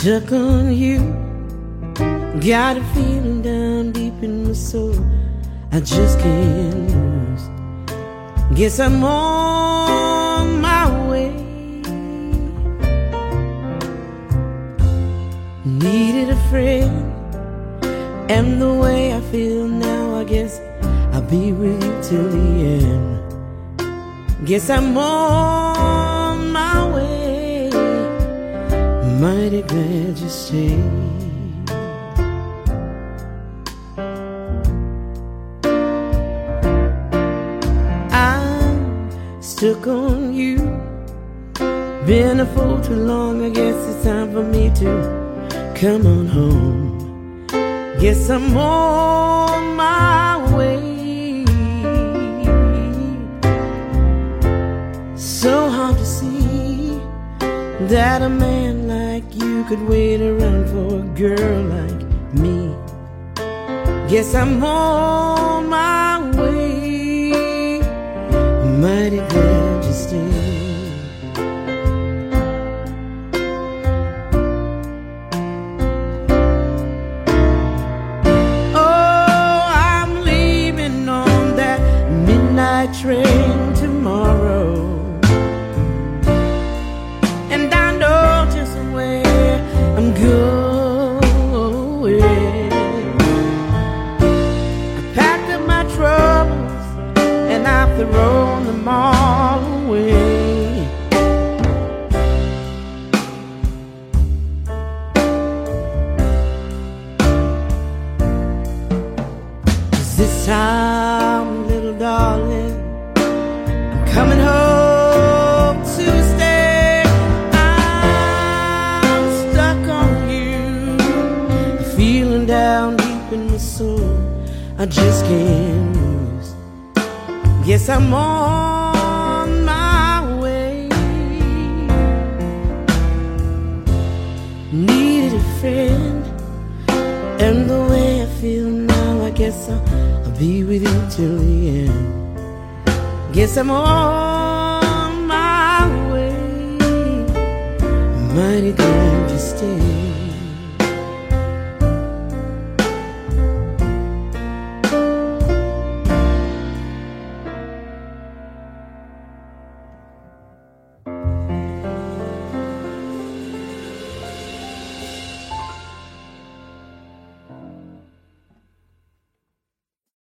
stuck on you. Got a feeling down deep in my soul I just can't lose. Guess I'm on my way. Needed a friend, and the way I feel now, I guess I'll be with you till the end. Guess I'm on my way. Mighty glad you stayed. Stuck on you. Been a fool too long, I guess it's time for me to come on home. Guess I'm on my way. So hard to see that a man like you could wait around for a girl like me. Guess I'm on my way. Mighty glad you stayed. Oh, I'm leaving on that midnight train tomorrow, and I know just where I'm going. I packed up my troubles and I've thrown them all away. 'Cause this time, little darling, I'm coming home to stay. I'm stuck on you, feeling down deep in my soul I just can't lose. Guess I'm on my way. Needed a friend, and the way I feel now, I guess I'll be with you till the end. Guess I'm on my way. Mighty glad you stayed.